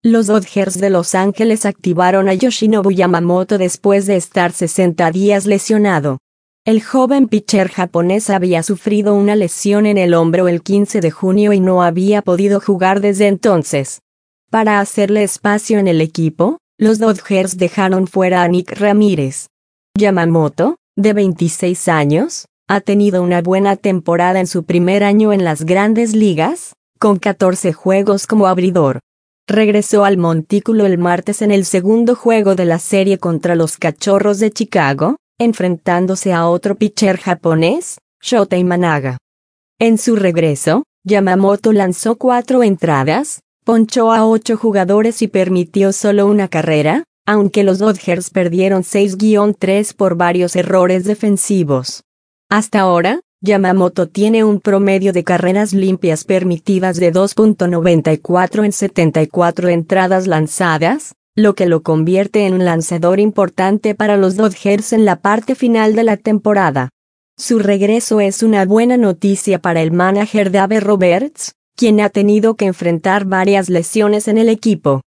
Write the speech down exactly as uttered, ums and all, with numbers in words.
Los Dodgers de Los Ángeles activaron a Yoshinobu Yamamoto después de estar sesenta días lesionado. El joven pitcher japonés había sufrido una lesión en el hombro el quince de junio y no había podido jugar desde entonces. Para hacerle espacio en el equipo, los Dodgers dejaron fuera a Nick Ramírez. Yamamoto, de veintiséis años, ha tenido una buena temporada en su primer año en las Grandes Ligas, con catorce juegos como abridor. Regresó al montículo el martes en el segundo juego de la serie contra los Cachorros de Chicago, enfrentándose a otro pitcher japonés, Shota Imanaga. En su regreso, Yamamoto lanzó cuatro entradas, ponchó a ocho jugadores y permitió solo una carrera, aunque los Dodgers perdieron seis a tres por varios errores defensivos. Hasta ahora, Yamamoto tiene un promedio de carreras limpias permitidas de dos punto noventa y cuatro en setenta y cuatro entradas lanzadas, lo que lo convierte en un lanzador importante para los Dodgers en la parte final de la temporada. Su regreso es una buena noticia para el manager Dave Roberts, quien ha tenido que enfrentar varias lesiones en el equipo.